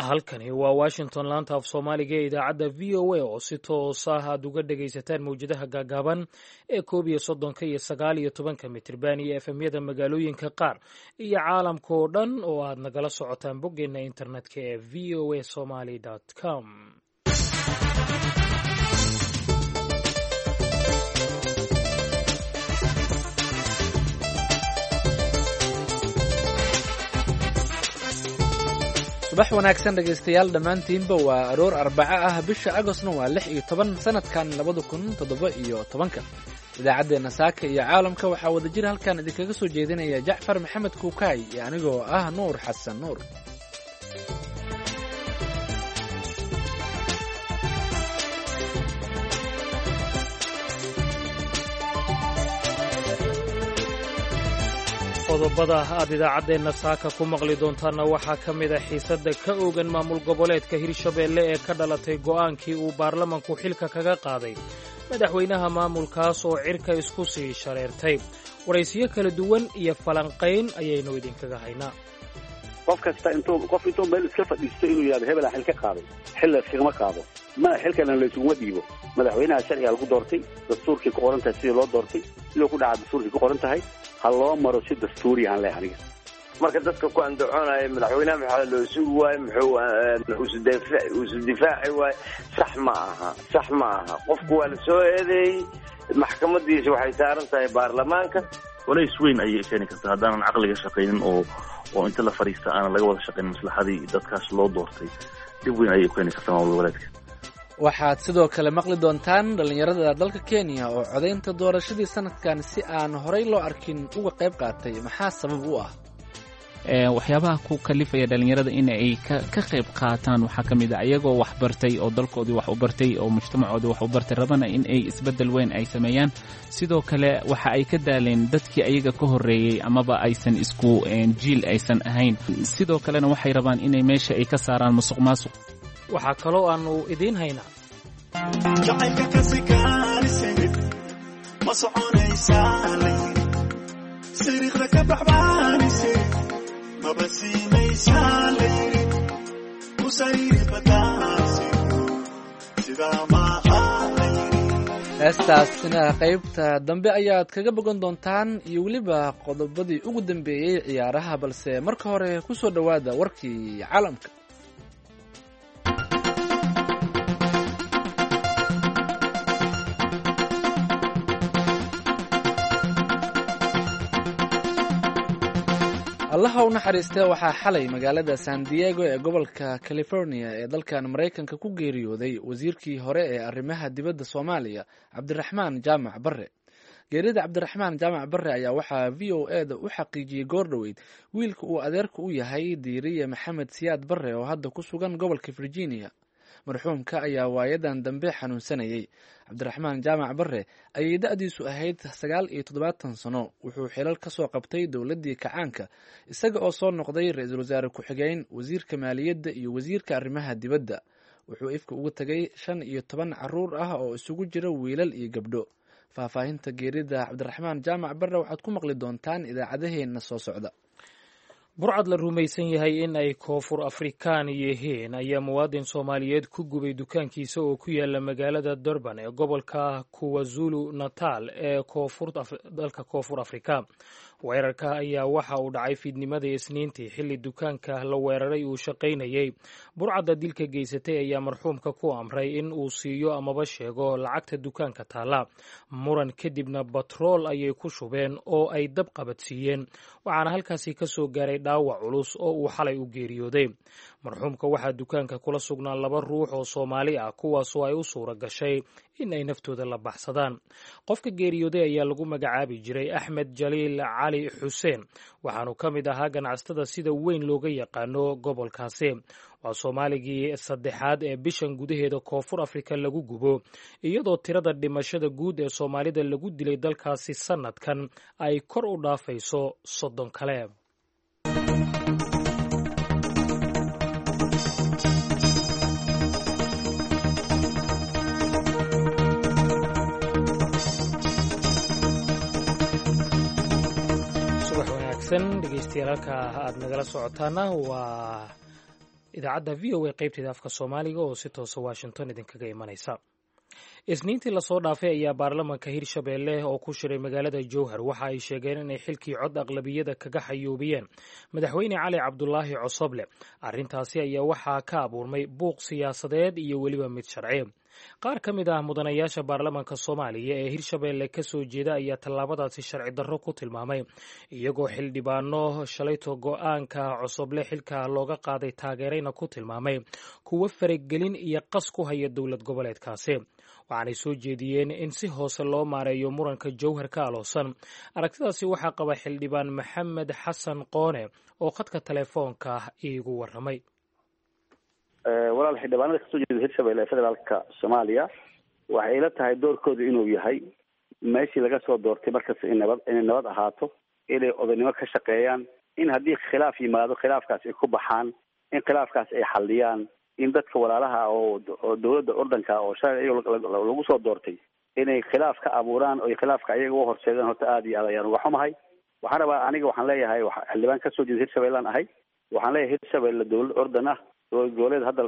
halkani waa washington laanta af soomaaliga ee idaacadda v o a oo si toos ah aad uga dhagaysataan mawjadaha gaagaaban ee 11 iyo 19 mitirban iyo efemyada magaalooyinka qaar iyo caalamka oo dhan oo aad nagala socotaan boggeena internetka ee v o a somali com. subax wanaagsan dhegaystayaal dhammaantiinba waa aroor arbaco ah bisha agostna waa 16 sanadkan 2017 idaacaddeena saaka iyo caalamka waxaa wadajir halkan idinkaga soo jeedinaya jacfar maxamed kuukaay iyo anigoo ah nuur xasan nuur. qodobada aad idaacaddeenna saaka ku maqli doontaanna waxaa ka mid a xiisadda ka oogan maamul goboleedka hirshabeelle ee ka dhalatay go'aankii uu baarlamanku xilka kaga qaaday madaxweynaha maamulkaas oo cirka isku sii shareertay. waraysiyo kala duwan iyo falanqayn ayaynu idinkaga haynaa. qof kasta intuu meel iska fadhiisto inuu yidhahdo hebelaa xil ka qaaday xil layskagama qaado ma xilkana laysuguma dhiibo. madaxweynaha sharciga lagu doortay, dastuurkii ku qoran tahay sidii loo doortay, sidoo ku dhaca dastuurkii ku qoran tahay ha loo maro si dastuuri aan leh aniga. marka dadka ku andacoonaya madaxweynaha maxaa loo sugi waaye muxuu isu difaaci waaye sax ma aha qofku waa la soo eedeeyey maxkamadiisa waxay saaran tahay baarlamaanka. walays weyn ayay keeni kartaa haddaanan caqliga shaqaynin oo inta la fadhiista aanan laga wada shaqayn maslaxadii dadkaas loo doortay dhib weyn ayay keeni kartaa maamul goboleedka. waxaad sidoo kale maqli doontaan dhallinyarada dalka kenya oo codaynta doorashadii sanadkan si aan horay loo arkin uga qayb qaatay. maxaa sabab u ah? waxyaabaha ku kalifaya dhallinyarada in ay ka qayb qaataan waxaa ka mid a ayagoo wax bartay oo dalkoodii wax u bartay oo mujtamacoodii wax u bartay rabana in ay isbeddel weyn ay sameeyaan. sidoo kale waxa ay ka daaleen dadkii ayaga ka horreeyey amaba aysan isku jiil aysan ahayn. sidoo kalena waxay rabaan inay meesha ay ka saaraan musuq maasuq. waxaa kaloo aanu idiin haynaa jacaylka ka sikaanised ma soconaysaa siriiqda ka baxbaanise maba siinaysaa layri kusayri badaanse sidaa maaha layri. heestaasina qaybta dambe ayaad kaga bogan doontaan iyo weliba qodobadii ugu dambeeyey ciyaaraha, balse marka hore ku soo dhowaada warkii caalamka. allaha u naxariistee waxaa xalay magaalada san diego ee gobolka california ee dalkan maraykanka ku geeriyooday wasiirkii hore ee arrimaha dibadda soomaaliya cabdiraxmaan jaamac barre. geerida cabdiraxmaan jaamac barre ayaa waxaa v o e da u xaqiijiyey goordhoweyd wiilka uu adeerka u yahay diiriye maxamed siyaad barre oo hadda ku sugan gobolka virginia. marxuumka ayaa waayadan dambe xanuunsanayay. cabdiraxmaan jaamac barre ayay da-diisu ahayd 79 sano. wuxuu xilal ka soo qabtay dowladdii kacaanka isaga oo soo noqday ra-iisul wasaare ku-xigeen, wasiirka maaliyadda iyo wasiirka arrimaha dibadda. wuxuu ifka uga tegay 15 caruur ah oo isugu jira wiilal iyo gabdho. faahfaahinta geerida cabdiraxmaan jaamac barre waxaad ku maqli doontaan idaacadaheenna soo socda. burcad la rumaysan yahay in ay koonfur afrikaan yihiin ayaa muwaadin soomaaliyeed ku gubay dukaankiisa oo ku yaala magaalada durban ee gobolka kuwazulu natal ee dalka koonfur afrika. weerarka ayaa waxa uu dhacay fiidnimadii isniintii xilli dukaanka la weeraray uu shaqaynayay. burcadda dilka geysatay ayaa marxuumka ku amray in uu siiyo amaba sheego lacagta dukaanka taala. muran kadibna batrool ayay ku shubeen oo ay dab qabadsiiyeen, waxaana halkaasi ka soo gaaray dhaawac culus oo uu xalay u geeriyooday. marxuumka waxaa dukaanka kula sugnaa 2 ruux oo Soomaali ah kuwaasoo ay u suura gashay in ay naftooda la baxsadaan. qofka geeriyooday ayaa lagu magacaabi jiray Axmed Jaliil Cali Xuseen, waxaanu ka mid ahaa ganacsatada sida weyn looga yaqaano gobolkaasi. waa Soomaaligii saddexaad ee bishan gudaheeda koonfur Afrika lagu gubo, iyadoo tirada dhimashada guud ee Soomaalida lagu dilay dalkaasi sanadkan ay kor u dhaafayso 30 kale. dhegeystayaal halka aad nagala socotaana waa idaacadda v o a qaybteeda afka soomaaliga oo si toosa washington idinkaga imanaysa. isniintii lasoo dhaafay ayaa baarlamanka hirshabeelle oo ku shiray magaalada jowhar waxa ay sheegeen inay xilkii cod aqlabiyada kaga xayuubiyeen madaxweyne cali cabdulaahi cosoble. arrintaasi ayaa waxaa ka abuurmay buuq siyaasadeed iyo weliba mid sharci. qaar ka mid ah mudanayaasha baarlamanka soomaaliya ee hirshabeelle ka soo jeeda ayaa tallaabadaasi sharci darro ku tilmaamay, iyagoo xildhibaano shalayto go'aanka cosoble xilka looga qaaday taageerayna ku tilmaamay kuwo faragelin iyo qas ku haya dowlad goboleedkaasi. waxaanay soo jeediyeen in si hoose loo maareeyo muranka jowhar ka aloosan. aragtidaasi waxaa qaba xildhibaan maxamed xasan qoone oo khadka telefoonka iigu warramay. walaal xildhibaanada kasoo jeeda hirshabelle ee federaalka soomaaliya waxay ila tahay doorkooda inuu yahay meeshii laga soo doortay markasta inay nabad ahaato, inay odaynimo ka shaqeeyaan, in haddii khilaaf yimaado khilaafkaas ay ku baxaan, in khilaafkaas ay xalliyaan, in dadka walaalaha oo dowladda ordanka oo shalay lagu soo doortay inay khilaaf ka abuuraan oo khilaafka ayaga u horseedaan. horta aada iyo aad ayaan uga xumahay. waxaan rabaa aniga waxaan leeyahay xildhibaan kasoo jeeda hirshabellaan ahay. waxaan leeyahay hirshabelle dowlad ordan ah, dowlad goboleed hadda la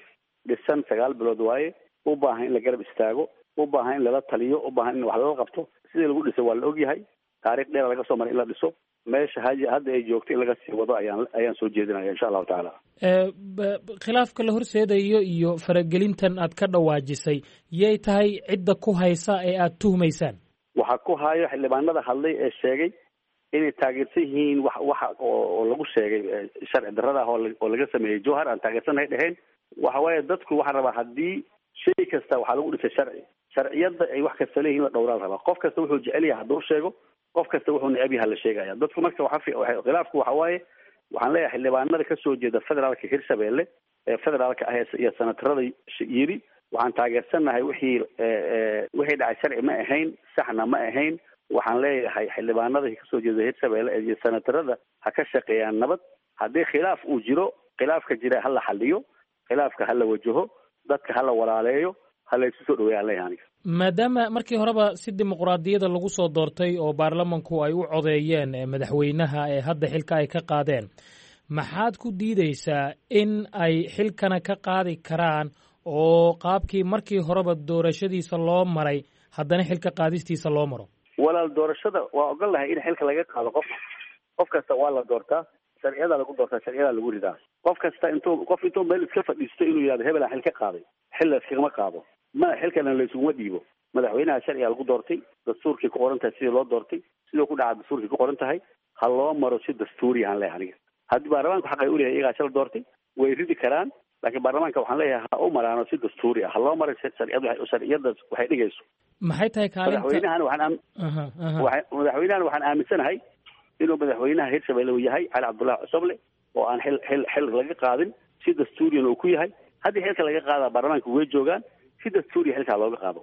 dhisan 9 bilood waaye, u baahan in la garab istaago, u baahan in lala taliyo, u baahan in wax lala qabto. sidii lagu dhisay waa la ogyahay, taariikh dheer laga soo maray in la dhiso. meesha hadda ay joogto in laga sii wado ayaan soo jeedinaya insha allahu tacaala. khilaafka la horseedayo iyo faragelintan aad ka dhawaajisay yay tahay cidda ku haysa ee aad tuhmaysaan? waxaa ku hayo xildhibaanada hadlay ee sheegay inay taageersan yihiin waxa oo lagu sheegay sharci darrada oo laga sameeyey jowhar. aan taageersanahay dheheen waxa waaye dadku waxaa rabaa haddii shay kasta waxaa lagu dhisay sharciyadda ay wax kasta leeyihin la dhowraa rabaa. qof kasta wuxuu jecel yahay hadduu sheego, qof kasta wuxuu necab yahay la sheegaya. dadku marka khilaafku waxa waaye, waxaan leeyahay xildhibaanada kasoo jeeda federaalka hirshabelle ee federaalka ah iyo senatarada yiri waxaan taageersanahay wixii dhacay sharci ma ahayn, saxna ma ahayn. waxaan leeyahay xildhibaanada kasoo jeeda hirshabelle iyo senatarada ha ka shaqeeyaan nabad. haddii khilaaf uu jiro, khilaafka jira ha la xaliyo, khilaafka ha la wajaho, dadka ha la walaaleeyo, ha la isu soo dhaweeyaan leeyahay aniga. maadaama markii horeba si dimuqraadiyada lagu soo doortay oo baarlamanku ay u codeeyeen madaxweynaha ee hadda xilka ay ka qaadeen, maxaad ku diideysaa in ay xilkana ka qaadi karaan oo qaabkii markii horeba doorashadiisa loo maray haddana xilka qaadistiisa loo maro? walaal doorashada waa ogol lahay in xilka laga qaado qof kasta waa la doortaa, sharciyadaa lagu doortaa, sharciyadaa lagu ridaa. qof kasta intuu meel iska fadhiisto inuu yihahdo hebel aan xil ka qaaday, xil la iskagama qaado. xilkana la isuguma dhiibo. madaxweynaha sharciga lagu doortay, dastuurkii ku qoran tahay sidii loo doortay, sidoo ku dhaca dastuurkii ku qoran tahay, ha loo maro si dastuuri aan leeyahay aniga. haddii baarlamaanku xaq ay u leeyahay iyagaa shala doortay way ridi karaan, laakiin baarlamaanka waxaan leeyahay ha u maraano si dastuuri ah, ha loo maro sharciyada waxay dhigayso. maxay tahay kaalinta madaxweynahan waxaan aaminsanahay inuu madaxweynaha hirshabelle uu yahay cali cabdullaahi cosoble oo aan xil laga qaadin, si dastuuriyan uu ku yahay. haddii xilka laga qaadaa baarlamaanka way joogaan, si dastuuriya xilkaa looga qaado.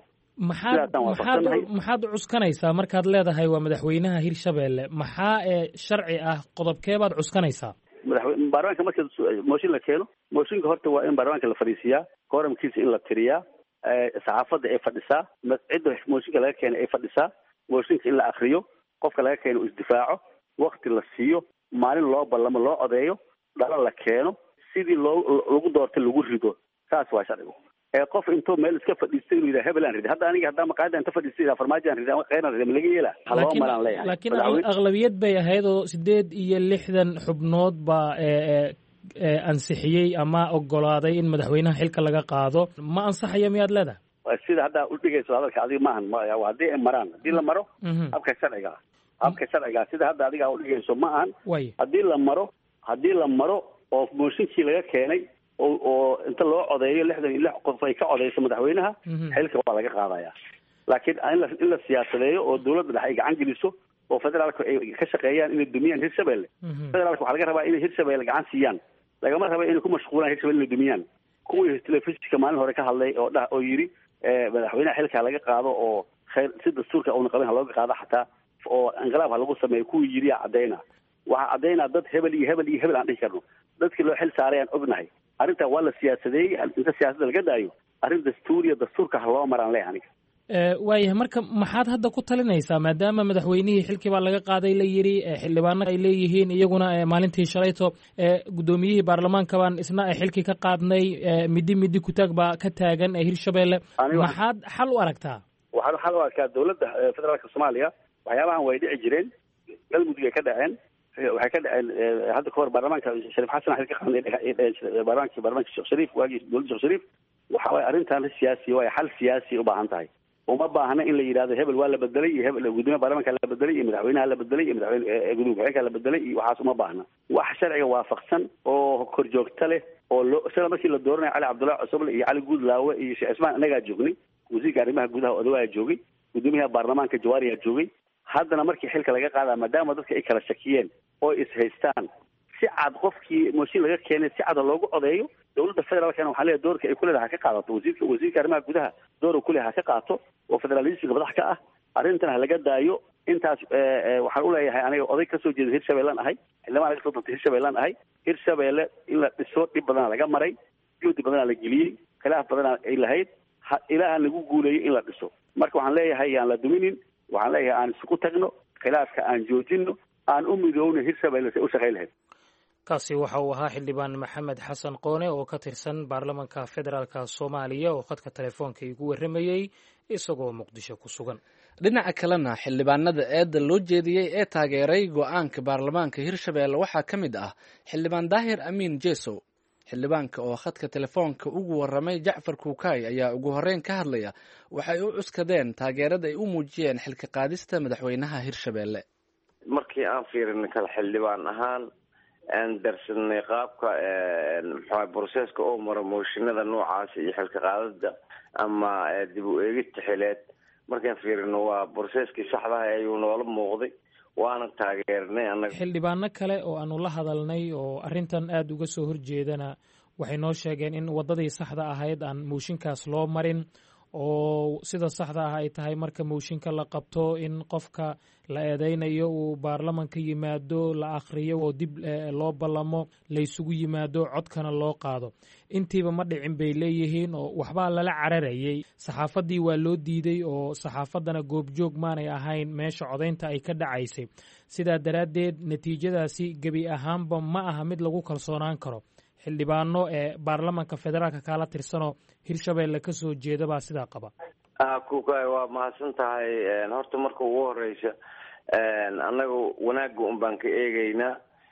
maxaad cuskanaysaa markaad leedahay waa madaxweynaha hirshabelle? maxaa sharci ah qodobkeebaad cuskanaysaa? baarlamaanka marka mooshin la keeno, mooshinka horta waa in baarlamaanka la fadhiisiyaa, kooramkiisa in la tiriyaa, saxaafadda ay fadhisaa, cidda mooshinka laga keenay ay fadhisaa, mooshinka in la akriyo, qofka laga keeno uu isdifaaco, wakti la siiyo, maalin loo ballamo, loo odeeyo, dhalo la keeno, sidii lagu doortay lagu rido. saas waa sharcigu. qof intuu meel iska fadhiistay inuu yidhaha hebel aan ridi, hadda aniga haddaa maqaayada inta fadhiistay farmaajo aan ridi ama kheyr aan ridi ma laga yeela? ha loo maraan leeyahay. laakiin aqlabiyad bay ahayd oo 68 xubnood baa ansixiyey ama ogolaaday in madaxweynaha xilka laga qaado. ma ansaxaya miyaad leedahay? sida haddaa u dhigayso hadalka adiga maahan, haddii ay maraan, haddii la maro habka sharciga sida hadda adiga u dhigayso ma ahan. haddii la maro oo mooshinkii laga keenay oo inta loo codeeyo 66 qof ay ka codeyso madaxweynaha, xilka waa laga qaadaya. laakiin in la siyaasadeeyo oo dowladda dhexe ay gacan geliso oo federaalka ay ka shaqeeyaan inay dumiyaan hirshabelle. federaalka waxaa laga rabaa inay hirshabelle gacan siiyaan, lagama raba inay ku mashquulaan hirshabelle inay dumiyaan. kuwii telefishinka maalin hore ka hadlay oo yiri madaxweynaha xilka laga qaado oo si dastuurka uuna qabin ha looga qaado xataa oo inqilaab ha lagu sameeyo, kuwii yiri cadeyna. waxaa caddaynaa dad hebel iyo hebel iyo hebel aan dhihi karno. dadkii loo xil saaray aan ognahay. arrintaa waa la siyaasadeeyey. inta siyaasadda laga daayo, arrin dastuurka ha loo maraan leeyahay aniga. waayahay marka maxaad hadda ku talinaysaa maadaama madaxweynihii xilkii baa laga qaaday la yidhi xildhibaano ay leeyihiin iyaguna maalintii shalayto guddoomiyihii baarlamaanka baan isna xilkii ka qaadnay midi kutaag baa ka taagan hirshabelle maxaad xal u aragtaa? waxaan xal u arkaa dowladda federaalka soomaaliya waxyaabahan way dhici jireen galmudug ay ka dhaceen waxay ka dhaceen hadda kahor baarlamaanka shariif xasan xil ka qaadnay baarlamaanka sheekh shariif waagii dowladda sheekh shariif waxa waye arrintan siyaasi waaye xal siyaasi u baahan tahay uma baahna in la yidhahdo hebel waa la bedelay iyo hebel gudoomiyaha baarlamaanka la bedelay iyo madaxweynaha la bedelay iyo madaxweyne gudoomiye ku-xigeenka la bedelay iyo waxaas uma baahna wax sharciga waafaqsan oo korjoogta leh oo sida markii la dooranayo cali cabdullahi cusuble iyo cali guudlaawe iyo sheekh cismaan annagaa joognay wasiirka arrimaha gudaha odawayaa joogay gudoomiyaha baarlamaanka jawaariyaa joogay haddana markii xilka laga qaadaa maadaama dadka ay kala shakiyeen oo is-haystaan si cad qofkii mooshin laga keenay si cada loogu codeeyo dowladda federaalkana waxaa leeyahay doorka ay ku leedahay ha ka qaadato wasiirka arrimaha gudaha door ku leeyahay ha ka qaato oo federalismka madax ka ah arrintan ha laga daayo intaas waxaan u leeyahay aniga oday kasoo jeeda hirshabeellaan ahay xildhibaan laga soo doortay hirshabeellaan ahay hirshabeelle in la dhiso dhib badanaa laga maray juhdi badanaa la geliyey khilaaf badanaa ay lahayd ilaaha nagu guuleeyey in la dhiso marka waxaan leeyahay yaan la duminin waxaan leeyahay aan isugu tagno khilaafka aan joojino aan u midoowno hirshabeelle say u shaqayn lahayd. kaasi waxa uu ahaa xildhibaan maxamed xasan qoone oo ka tirsan baarlamaanka federaalka soomaaliya oo khadka telefoonka igu warramayey isagoo muqdisho ku sugan. dhinaca kalena xildhibaanada eedda loo jeediyey ee taageeray go-aanka baarlamaanka hirshabelle waxaa ka mid ah xildhibaan daahir amiin jesow. xildhibaanka oo khadka telefoonka ugu warramay jacfar kuukay ayaa ugu horreyn ka hadlaya waxay u cuskadeen taageerada ay u muujiyeen xilka qaadista madaxweynaha hirshabelle. markii aan fiirinay kala xildhibaan ahaan aan darsanay qaabka muxuu broseska oo mara mooshinada noocaas iyo xilka qaadada ama dib u eegista xileed markaan fiirino waa broseskii saxdaha ayuu noola muuqday waana taageernay annaga. xildhibaano kale oo aanu la hadalnay oo arrintan aada uga soo horjeedana waxay noo sheegeen in waddadii saxda ahayd aan mooshinkaas loo marin oo sida saxda ah ay tahay marka mooshinka la qabto in qofka la eedeynayo uu baarlamanka yimaado la akhriyo oo dib loo ballamo laysugu yimaado codkana loo qaado intiiba ma dhicin bay leeyihiin oo waxbaa lala cararayay saxaafaddii waa loo diiday oo saxaafaddana goobjoog maanay ahayn meesha codaynta ay ka dhacaysay sidaa daraaddeed natiijadaasi gebi ahaanba ma aha mid lagu kalsoonaan karo. xildhibaano ee baarlamanka federaalka kaala tirsanoo hirshabelle ka soo jeeda baa sidaa qaba. kuukay waa mahadsan tahay horta marka ugu horeysa annaga wanaagga un baan ka eegeynaa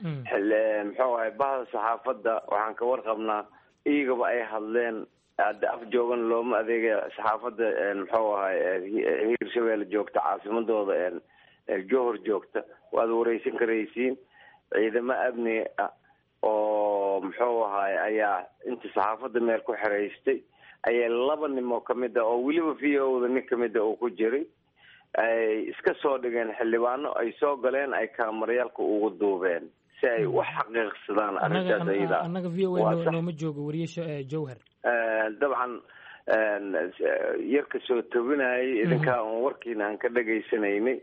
muxuu ahay bahda saxaafadda waxaan ka warqabnaa iyagaba ay hadleen hadda af joogan looma adeegaya saxaafadda muxuu ahay hirshabelle joogta caasimadooda johor joogta waad wareysan karaysiin ciidamo amni oo muxuu ahaay ayaa inta saxaafadda meel ku xiraystay ayaa 2 nin oo kamid ah oo weliba VO-da nin kamid ah oo ku jiray ay iska soo dhigeen xildhibaano ay soo galeen ay kaamarayaalka ugu duubeen si ay wax xaqiiqsadaan arrintaas ayada. annaga VO nooma joogo wariyeesha jawhar dabcan yarka soo tobinayay idinkaa on warkiina aan ka dhagaysanaynay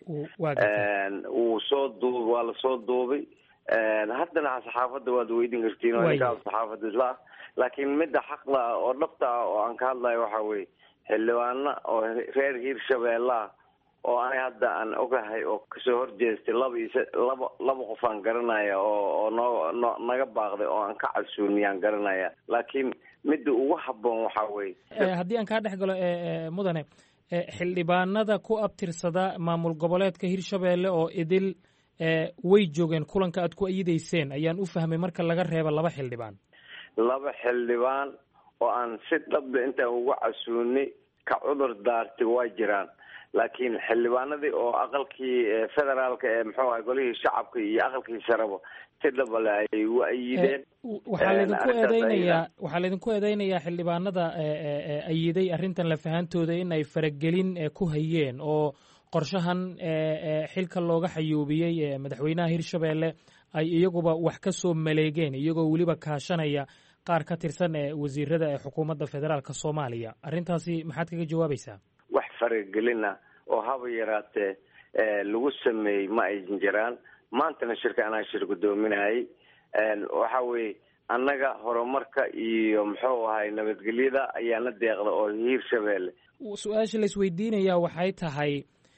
waa la soo duubay haddana saxaafadda waad weydin kartiin oo ninkaa saxaafadda isla ah laakiin midda xaqla oo dhabta ah oo aan ka hadlayo waxaa weeye xildhibaano oo reer hirshabelle ah oo ani hadda aan ogahay oo kasoo horjeestay laba qof aan garanaya oo naga baaqday oo aan ka casuumiyaan garanaya laakiin midda ugu habboon waxaa weeye haddii aan kaa dhex galo mudane xildhibaanada ku abtirsada maamul goboleedka hirshabelle oo idil way joogeen kulanka aad ku ayidayseen ayaan u fahmay marka laga reebo 2 xildhibaan. 2 xildhibaan oo aan si dhabda intaan uga casuunay ka cudur daartay waa jiraan laakiin xildhibaanadii oo aqalkii federaalka ee muxuu ahay golihii shacabka iyo aqalkii sarabo si dhab leh ay u ayideen. waxaa laydinku eedeynayaa xildhibaanada ayiday arrintan la fahantooda in ay faragelin ku hayeen oo qorshahan xilka looga xayuubiyey madaxweynaha hirshabelle ay iyaguba wax ka soo maleegeen iyagoo weliba kaashanaya qaar ka tirsan wasiirada ee xukuumadda federaalka soomaaliya arrintaasi maxaad kaga jawaabaysaa? wax faragelina oo haba yaraatee lagu sameeyey ma aysan jiraan. maantana shirka anaa shir gudoominayay waxa weeye annaga horumarka iyo muxuu ahay nabadgelyada ayaana deeqda oo hirshabelle su-aasha la isweydiinayaa waxay tahay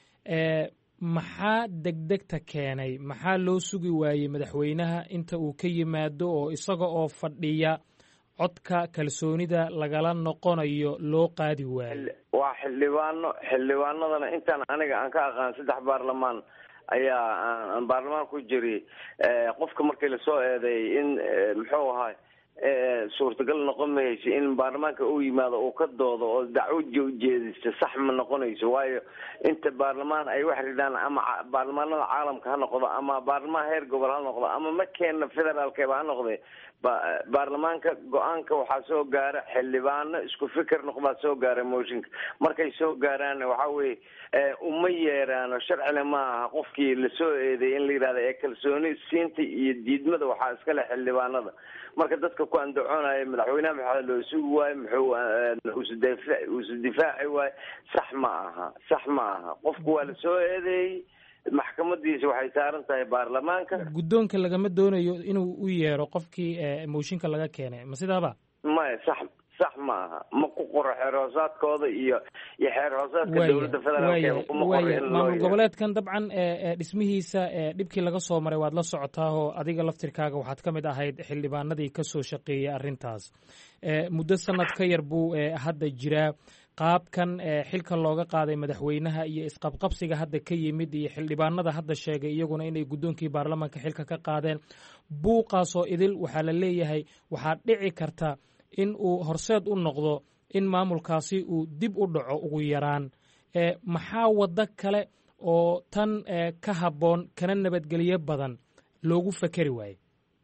maxaa degdegta keenay, maxaa loo sugi waayey madaxweynaha inta uu ka yimaado oo isaga oo fadhiya codka kalsoonida lagala noqonayo loo qaadi waayo? waa xildhibaanadana intaan aniga aan ka aqaan 3 baarlamaan ayaa aan baarlamaan ku jiray. qofka markii lasoo eedeeyay in muxuu ahay suurtagal noqon mayso in baarlamaanka uu yimaado uu ka doodo oo dacwad jeedista sax ma noqonayso, waayo inta baarlamaan ay wax ridaan ama baarlamaanada caalamka ha noqdo ama baarlamaan heer gobol ha noqdo ama makeena federaalkeeba ha noqde, baarlamaanka go-aanka waxaa soo gaara xildhibaano isku fikir noqdaa soo gaara mooshinka. markay soo gaaraan waxa weye uma yeeraano, sharcina ma aha qofkii lasoo eedeeyay in la yidhahda ee kalsooni siinta iyo diidmada waxaa iskale xildhibaanada. marka dadka ku andacoonaya madaxweynaha maxaa loo sugi waayo, muxuu isu difaaci waayo, sax ma aha. qofku waa lasoo eedeeyey, maxkamadiisa waxay saaran tahay baarlamaanka. guddoonka lagama doonayo inuu u yeero qofkii mooshinka laga keenay, ma sidaaba? maya, sax ma aha. ma ku qoro xeer hoosaadkooda iyo xeer hoosaadka dowladda federaalk kuma qoro in maamul goboleedkan dabcan dhismihiisa dhibkii laga soo maray waad la socotaa oo adiga laftirkaaga waxaad ka mid ahayd xildhibaanadii ka soo shaqeeyey arrintaas. muddo sanad ka yar buu hadda jiraa. qaabkan xilka looga qaaday madaxweynaha iyo isqabqabsiga hadda ka yimid iyo xildhibaanada hadda sheegay iyaguna inay guddoonkii baarlamaanka xilka ka qaadeen, buuqaasoo idil waxaa la leeyahay waxaa dhici karta in uu horseed u noqdo in maamulkaasi uu dib u dhaco ugu yaraan. maxaa waddo kale oo tan ka habboon kana nabadgelyo badan loogu fakeri waaye?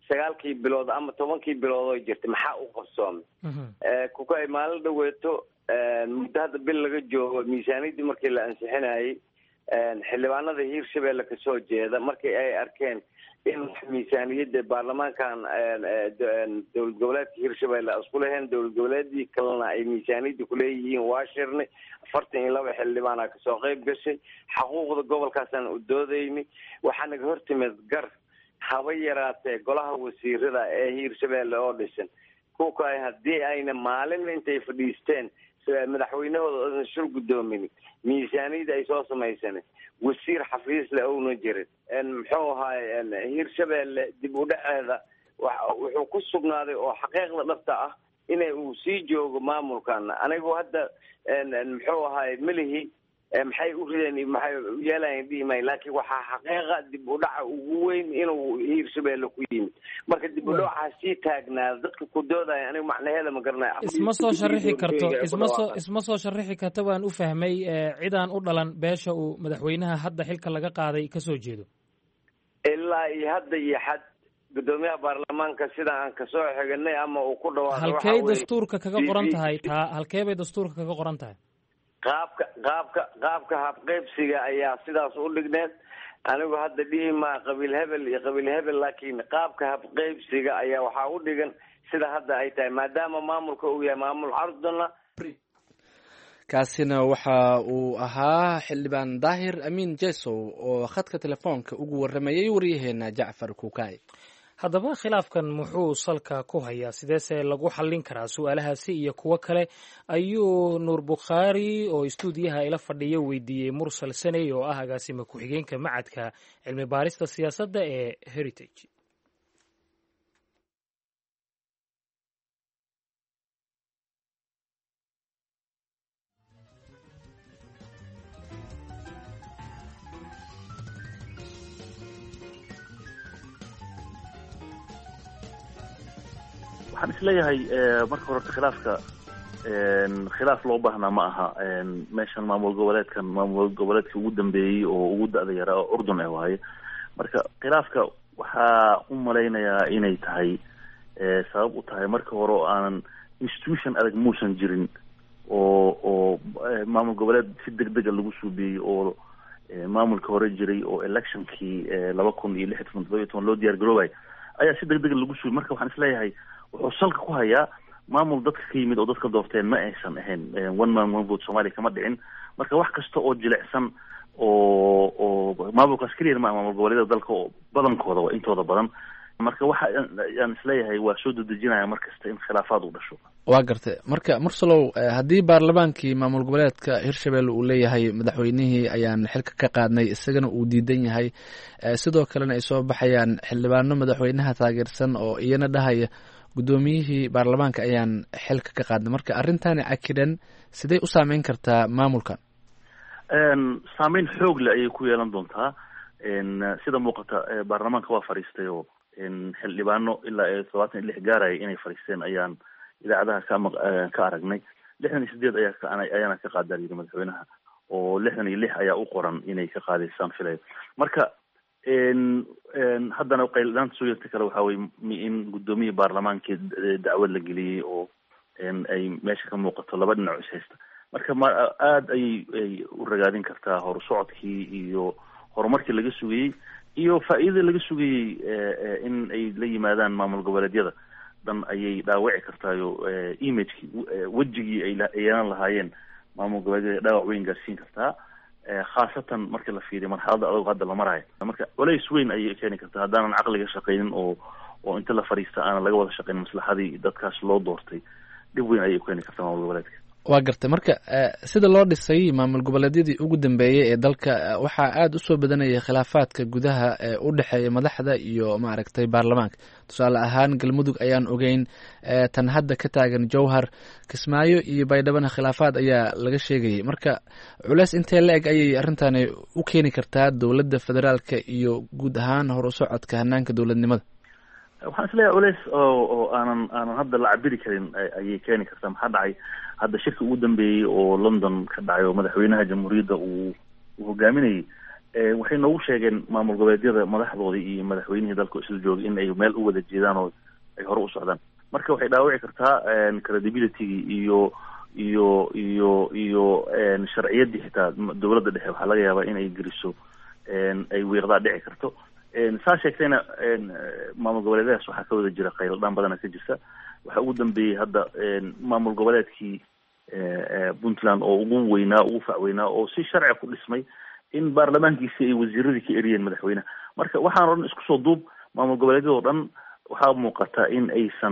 9 bilood ama 10 bilood oo jirtay maxaa u qabsoomay? kuka ay maalin dhaweeto muddo hadda bil laga joogo miisaaniyadii markii la ansixinayay, xildhibaanada hiirshabeelle kasoo jeeda markii ay arkeen in miisaaniyadda baarlamaankan dowlad goboleedka hiirshabeelle isku leheen, dowlad goboleedii kalena ay miisaaniyadda kuleeyihiin, waa shirnay 42 xildhibaana kasoo qayb gashay. xaquuqda gobolkaasaan u doodaynay. waxaa naga hortimid gar haba yaraatee golaha wasiirada ee hiirshabeelle oo dhisan kuka haddii ayna maalin intay fadhiisteen madaxweynahooda oodan shir guddoomin, miisaaniyada ay soo samaysanay, wasiir xafiis le ouna jirin, muxuu ahaay hiirshabeelle dib u dhaceeda wuxuu ku sugnaaday oo xaqiiqda dhabta ah inay uu sii joogo maamulkan. anigu hadda muxuu ahaay melihi maxay u rideen maxay yeelayn dhimay, laakiin waxaa xaqiiqa dib u dhaca ugu weyn inuu hiirshabeelle ku yimid. marka dib u dhaca sii taagnaada dadka ku doodaya anigu macnaheeda ma garanayo. isma soo sharixi karto waan u fahmay cidaan u dhalan beesha uu madaxweynaha hadda xilka laga qaaday kasoo jeedo. ilaa iyo hadda iyo xad gudoomiyaha baarlamaanka sida aan kasoo xiganay ama uu ku dhawaaqay halkay dastuurka kaga qoran tahay halkee bay dastuurka kaga qoran tahay? qaabka habqaybsiga ayaa sidaas u dhigneed. anigu hadda dhihi maa qabiil hebel iyo qabiil hebel, laakiin qaabka habqaybsiga ayaa waxaa u dhigan sida hadda ay tahay, maadaama maamulka uu yahay maamul cardona. kaasina waxa uu ahaa xildhibaan daahir amiin jesow oo khadka telefoonka ugu waramayay waryaheena jacfar kuukay. haddaba khilaafkan muxuu salka ku hayaa, sideese lagu xallin karaa? su-aalahaasi iyo kuwo kale ayuu nuur bukhaari oo istuudiyaha ila fadhiya weydiiyey mursal saney oo ah agaasima ku-xigeenka macadka cilmi baarista siyaasadda ee heritage. waxaan isleeyahay marka horeta khilaaf loo baahnaa ma aha. meeshan maamul goboleedka ugu dambeeyey oo ugu da-da yaraa oo urdun waaye. marka khilaafka waxaa u malaynayaa inay tahay sabab u tahay marka hore oo aanan institution adag muusan jirin oo maamul goboleed si degdega lagu suubiyey oo maamulka hore jiray oo electionkii 2016 loo diyaar garoobay ayaa si degdega lagu suubiyey. marka waxaan isleeyahay wuxuu salka ku hayaa maamul dadka ka yimid oo dadka doorteen ma aysan ahayn one man one vote Soomaaliya kama dhicin. marka wax kasta oo jilicsan oo maamulkaas keliya ma maamul goboleedyada dalka oo badankooda waa intooda badan. marka waxa aan isleeyahay waa soo dedejinaya mar kasta in khilaafaad u dhasho. waa gartay marka mursalow haddii baarlamaankii maamul goboleedka hirshabelle uu leeyahay madaxweynihii ayaan xilka ka qaadnay isagana uu diidan yahay sidoo kalena ay soo baxayaan xildhibaano madaxweynaha taageersan oo iyana dhahaya guddoomiyihii baarlamaanka ayaan xilka ka qaadnay marka arrintani cakiran sidee u saameyn kartaa maamulkan? saameyn xoog leh ayay ku yeelan doontaa. sida muuqata baarlamaanka waa fadhiistay oo xildhibaano ilaa 76 gaaraya inay fadhiisteen ayaan idaacadaha ka aragnay. 68 ayaana ka qaadaan yidhi madaxweynaha, oo 66 ayaa u qoran inay ka qaadaysaan filayo. marka haddana qayladhaanta soo yarta kale waxaa weye in guddoomiyii baarlamaankii dacwad la geliyey oo ay meesha ka muuqato laba dhinac is haysta. marka aada ayay u ragaadin kartaa horusocodkii iyo horumarkii laga sugayey iyo faa'iidada laga sugayey in ay la yimaadaan maamul goboleedyada dhan ayay dhaawici kartaayo imagekii wejigii ay yeelan lahaayeen maamul goboleedyada dhaawac weyn gaarsiin kartaa, khaasatan marka la fiiriyo marxaladda adag hadda la marayo. marka culays weyn ayay keeni kartaa haddaanan caqliga shaqaynin oo inta la fadhiista aanan laga wada shaqaynin maslaxadii dadkaas loo doortay. dhib weyn ayay keeni kartaa maamul goboleedka. waa gartay marka sida loo dhisay maamul goboleedyadii ugu dambeeyey ee dalka waxaa aada usoo badanayay khilaafaadka gudaha ee u dhexeeya madaxda iyo maaragtay baarlamaanka. tusaale ahaan galmudug ayaan ogeyn, tan hadda ka taagan jowhar, kismaayo iyo baydhabana khilaafaad ayaa laga sheegayay. marka culeys intee la eg ayay arrintani u keeni kartaa dowladda federaalka iyo guud ahaan hor u socodka hanaanka dowladnimada? waxaan isleeyahay culeys oo aanan hadda la cabiri karin ayay keeni kartaa. maxaa dhacay hadda shirka ugu dambeeyey oo London ka dhacay oo madaxweynaha jamhuuriyadda uu hogaaminayay, waxay noogu sheegeen maamul goboleedyada madaxdoodii iyo madaxweynihii dalka isla joogay in ay meel u wada jeedaan oo ay hore u socdaan. marka waxay dhaawici kartaa credibility-gii iyo sharciyaddii xitaa dowladda dhexe. waxaa laga yaabaa in ay geliso ay wiiqdaa dhici karto. saa sheegtayna maamul goboleedyadaas waxaa ka wada jira qayladhaan badana ka jirta. waxaa ugu dambeeyey hadda maamul goboleedkii puntland oo ugu facweynaa oo si sharciga ku dhismay in baarlamaankiisi ay wasiiradii ka eriyeen madaxweynaha. marka waxaan o dhan isku soo duub maamul goboleedyada o dhan waxaa muuqata in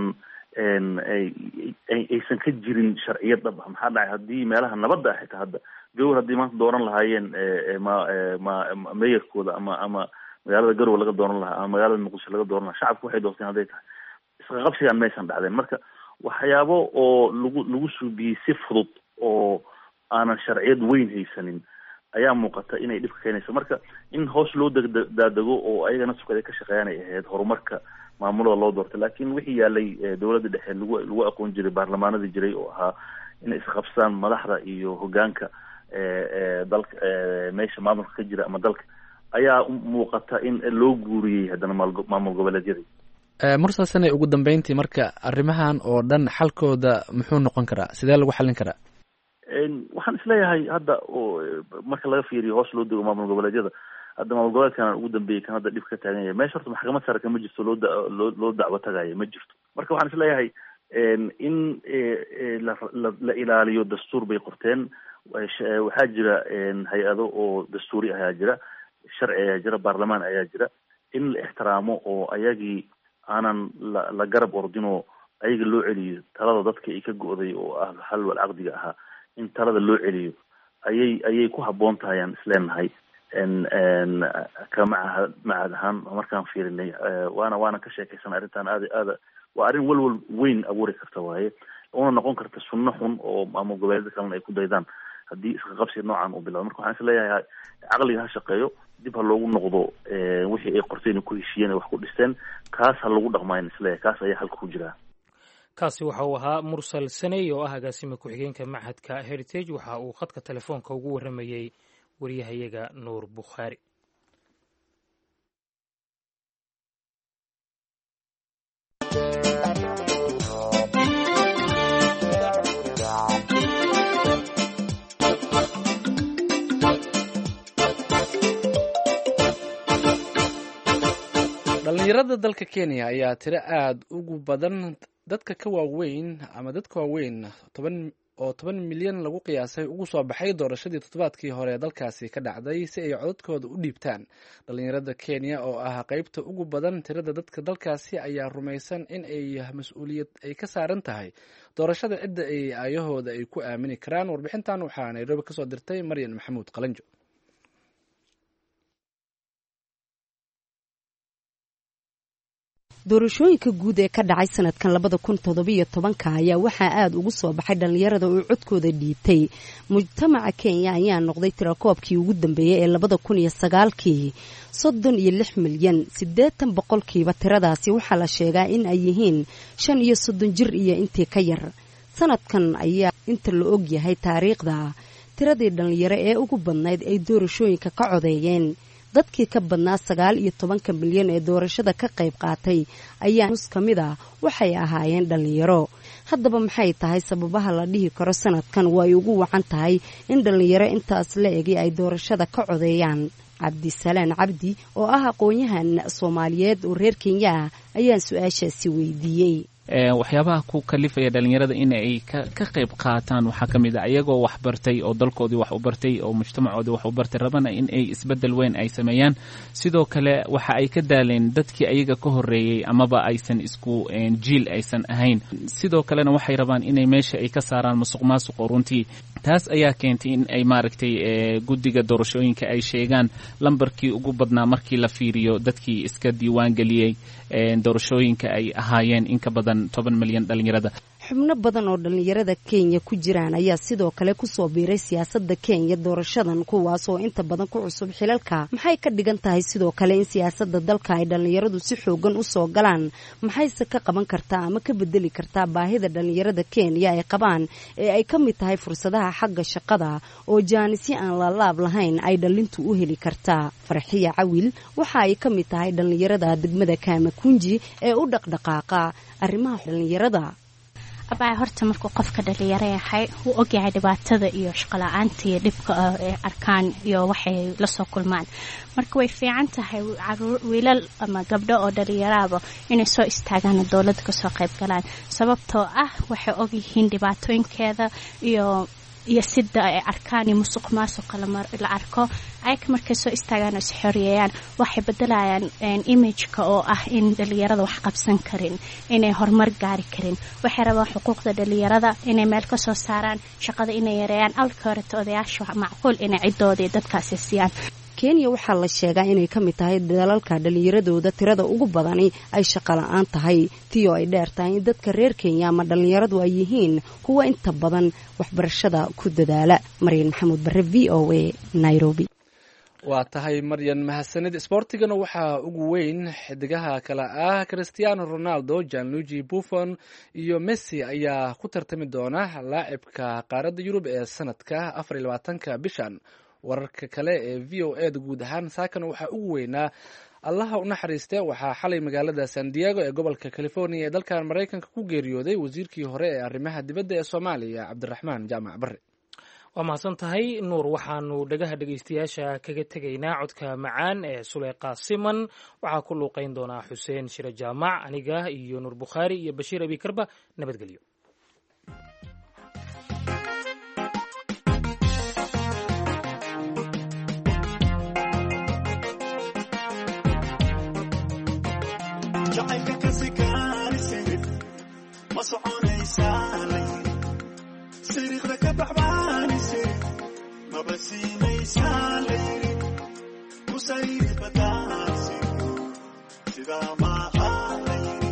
aysan ka jirin sharciyad dhab ah. maxaa dhacay haddii meelaha nabadda ah xitaa hadda jowhar haddii maanta dooran lahaayeen meeyarkooda ama magaalada garowe laga dooran lahaa ama magaalada muqdisho laga dooran lahaa, shacabku waxay doorteen hadday tahay isqa qabsigaan maysan dhacdeen. marka waxyaabo oo lagu suubiyey si fudud oo aanan sharciyad weyn haysanin ayaa muuqata inay dhibka keenayso. marka in hoos loo daadego oo ayagana sukada ka shaqeeyaan ay ahayd horumarka maamulada loo doortay. laakiin wixii yaalay dowladda dhexe lagu aqoon jiray baarlamaanadii jiray oo ahaa inay isqabsadaan madaxda iyo hogaanka dalka meesha maamulka ka jira ama dalka, ayaa muuqata in loo guuriyey haddana maamul goboleedyadii. mursal sanay ugu dambeyntii marka arrimahan oo dhan xalkooda muxuu noqon karaa? sidee lagu xallin karaa? waxaan isleeyahay hadda marka laga fiiriyo hoos loo dego maamul goboleedyada, hadda maamul goboleedkan ugu dambeeyey kan hadda dhib ka taagan yahay meesha horta maxkamad sare kama jirto loo dacwo tagayo ma jirto. marka waxaan isleeyahay in la ilaaliyo dastuur bay qorteen. waxaa jira hay-ado oo dastuuri ayaa jira, sharci ayaa jira, baarlamaan ayaa jira. in la ixtiraamo oo ayagii aanan la garab ordinoo ayaga loo celiyo talada dadka ay ka go'day oo ah xal wal caqdiga ahaa, in talada loo celiyo ayay ku habboon tahay aan isleenahay. ka macad ahaan markaan fiirinay waana ka sheekaysan arrintan aada waa arrin walwal weyn abuuri karta waaye, una noqon karta sunno xun oo maamul goboleedyada kalena ay ku daydaan haddii iska qabsi noocan uu bilowdo. marka waxaan isleeyahay caqliga ha shaqeeyo, dib ha loogu noqdo wixii ay qorteen ku heshiiyeen wax ku dhisteen, kaas ha lagu dhaqmaan isleeyahay. kaas ayaa halka ku jira. kaasi waxa uu ahaa mursal saney oo ah agaasima ku-xigeenka machadka heritage. waxa uu khadka telefoonka ugu warramayey wariyahayaga nuur bukhaari. dhalinyarada dalka kenya ayaa tiro aada ugu badan dadka waaweyn oo 10 milyan lagu qiyaasay ugu soo baxay doorashadii toddobaadkii hore ee dalkaasi ka dhacday si ay codadkooda u dhiibtaan. Dhalinyarada Kenya oo ah qaybta ugu badan tirada dadka dalkaasi ayaa rumaysan in ay mas-uuliyad ay ka saaran tahay doorashada cidda ay aayahooda ay ku aamini karaan. Warbixintan waxaa Nairobi kasoo dirtay Maryan Maxamuud Qalanjo. doorashooyinka guud ee ka dhacay sanadkan 2017 ayaa waxaa aad ugu soo baxay dhalinyarada oo codkooda dhiibtay. mujtamaca Kenya ayaa noqday tirakoobkii ugu dambeeyay ee 2009kii 36 milyan 80% tiradaasi waxaa la sheegaa in ay yihiin 35 jir iyo intii ka yar. sanadkan ayaa inta la og yahay taariikhda tiradii dhalinyaro ee ugu badnayd ay doorashooyinka ka codeeyeen. dadkii ka badnaa 19 milyan ee doorashada ka qayb qaatay ayaa nus ka mid ah waxay ahaayeen dhalinyaro. haddaba maxay tahay sababaha la dhihi karo sanadkan way ugu wacan tahay in dhalinyaro intaas la egi ay doorashada ka codeeyaan? cabdisalaan cabdi oo ah aqoon-yahan Soomaaliyeed oo reer Kenya ah ayaa su-aashaasi weydiiyey. waxyaabaha ku kalifaya dhalinyarada in ay ka qayb qaataan waxaa ka mid ah iyagoo wax bartay oo dalkoodii wax u bartay oo mujtamacoodii wax u bartay rabana in ay isbedel weyn ay sameeyaan. sidoo kale waxa ay ka daaleen dadkii ayaga ka horeeyey amaba aysan isku jiil aysan ahayn. sidoo kalena waxay rabaan inay meesha ay ka saaraan musuqmaasuq runtii. taas ayaa keentay in ay maaragtay guddiga doorashooyinka ay sheegaan lambarkii ugu badnaa markii la fiiriyo dadkii iska diiwaan geliyey doorashooyinka ay ahaayeen in ka badan 10 milyan dhalinyarada. xubno badan oo dhalinyarada Kenya ku jiraan ayaa sidoo kale ku soo biiray siyaasadda Kenya doorashadan, kuwaas oo inta badan ku cusub xilalka. maxay ka dhigan tahay sidoo kale in siyaasadda dalka ay dhalinyaradu si xoogan u soo galaan? maxayse ka qaban kartaa ama ka bedeli kartaa baahida dhalinyarada Kenya ay qabaan ee ay ka mid tahay fursadaha xagga shaqada oo jaanisyo aan laalaab lahayn ay dhalintu u heli kartaa? Farxiya Cawil waxa ay ka mid tahay dhalinyarada degmada Kamakunji ee u dhaqdhaqaaqa arrimaha dhalinyarada. abaa horta markuu qofka dhalinyaro yahay uu ogyahay dhibaatada iyo shaqo la'aanta iyo dhibka ay arkaan iyo waxay la soo kulmaan. marka way fiican tahay wiilal ama gabdho oo dhalinyaraba inay soo istaagaan dawladda ka soo qayb galaan, sababtoo ah waxay og yihiin dhibaatooyinkeeda iyo sida ay arkaan musuqmaasuqa la arko. ayka markay soo istaagaan oo isxoriyaan waxay bedelayaan image-ka oo ah in dhalinyarada wax qabsan karin, inay horumar gaari karin. waxay rabaan xuquuqda dhalinyarada inay meel ka soo saaraan, shaqada inay yareeyaan. alkoorta odayaasha macquul inay cidoodii dadkaasi siiyaan. Kenya waxaa la sheegaa inay ka mid tahay dalalka dhalinyaradooda tirada ugu badani ay shaqo la'aan tahay, tiyo ay dheer tahay in dadka reer Kenya ama dhalinyaradu ay yihiin kuwa inta badan waxbarashada ku dadaala. Maryan Maxamuud Barre, VOA, Nairobi. waa tahay Maryan, mahadsanid. Sportigana waxaa ugu weyn xidigaha kale ah Cristiano Ronaldo, Gianluigi Buffon iyo Messi ayaa ku tartami doona laacibka qaaradda Yurub ee sanadka 24 bishan. wararka kale ee VOA-da guud ahaan saakana waxaa ugu weynaa allaha u naxariiste waxaa xalay magaalada San Diego ee gobolka California ee dalkan Mareykanka ku geeriyooday wasiirkii hore ee arrimaha dibadda ee Soomaaliya Cabdiraxmaan Jaamac Barre. waa mahadsan tahay Nuur. waxaanu dhagaha dhegaystayaasha kaga tegaynaa codka macaan ee Suleyqa Siman. waxaa ku luuqeyn doonaa Xuseen Shire Jaamac, aniga iyo Nuur Bukhaari iyo Bashiir Abikarba. nabadgelyo. jacaylka ka sikaanisirif ma soconaysaa layiri siriiqda ka baxbaanisirif maba siinaysaa layiri kusayri badaansirif sidaa maaha layiri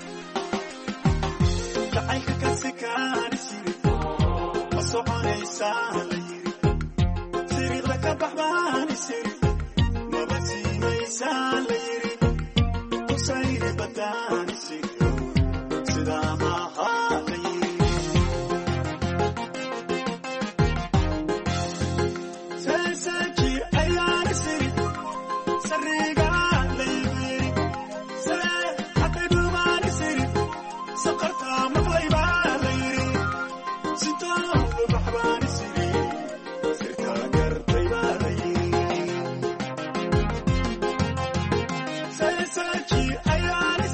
jacaylka ka sikaanisirif ma soconaysaa layiri siriiqda ka baxbaanisirif maba siinaysaa layiri sayri badaanisi sidaa maaha layiri seeseeji ayaanisiri sariigaa laybiri see hadday dhumaanisiri saqartaa maqlaybaa layiri sitooda baxbaanisiri sirtaa gartaybaa layiri seeseeji ayaan